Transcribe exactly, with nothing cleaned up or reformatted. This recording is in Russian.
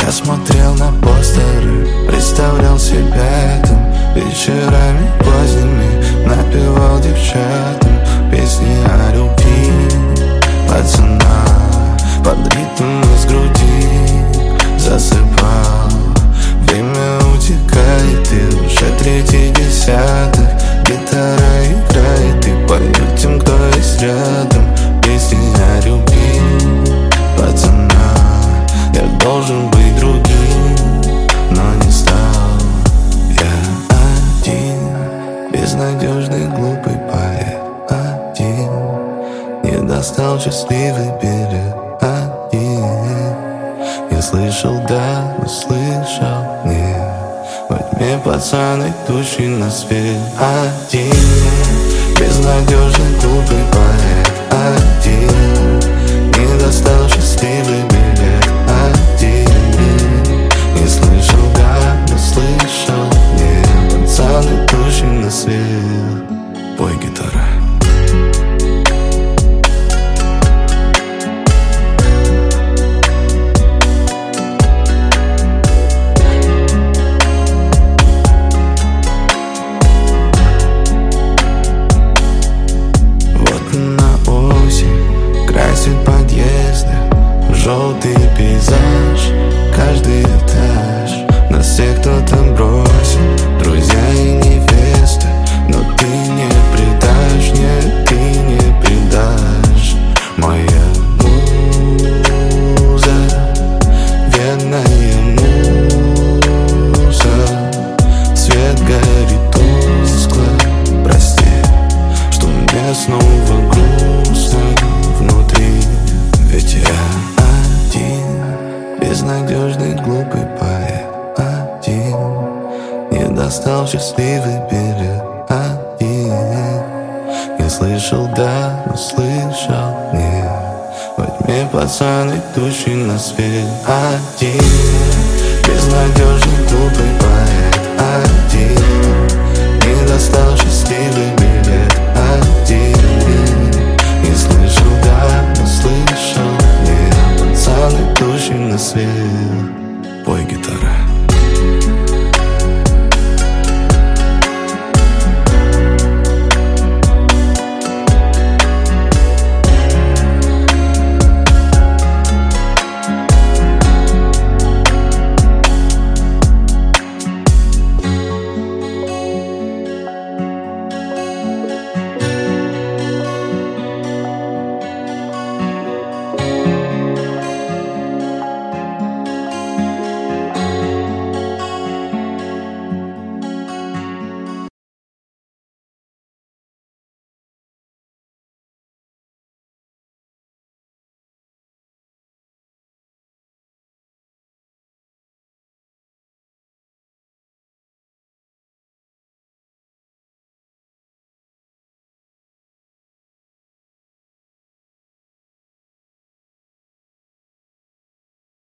Я смотрел на постеры, представлял себя там. Вечерами поздними напевал девчатам песни о любви пацана. Под ритм из груди засыпал. Время утекает, и уже третий десяток. Гитара играет, и поет тем, кто есть рядом, песни о любви пацана. Я должен быть другим, но не стал. Я один, безнадежный глупый поэт. Один, не достал счастливый билет. Один, я слышал да, но слышал нет. Во тьме пацан, идущий на свет. Один, безнадежный глупый поэт. Один, не достал счастливый билет. Один, не слышал да, но слышал нет. Пацан, идущий на свет. Пой, гитара. Красит подъезды, желтый пейзаж, каждый этаж. Нас всех кто-то бросит, друзья и невесты. Но ты не предашь, нет, ты не предашь. Моя муза, верная муза. Свет горит тускло, прости, что мне снова грустно внутри. Ведь я один, безнадежный глупый поэт. Один, не достал счастливый билет. Один, я слышал да, но слышал нет. Во тьме пацан, идущий на свет. Один, безнадежный глупый поэт. Один, не достал счастливый билет. Один, не слышал да, но слышал нет. Пацан, идущий на свет. Пой, гитара.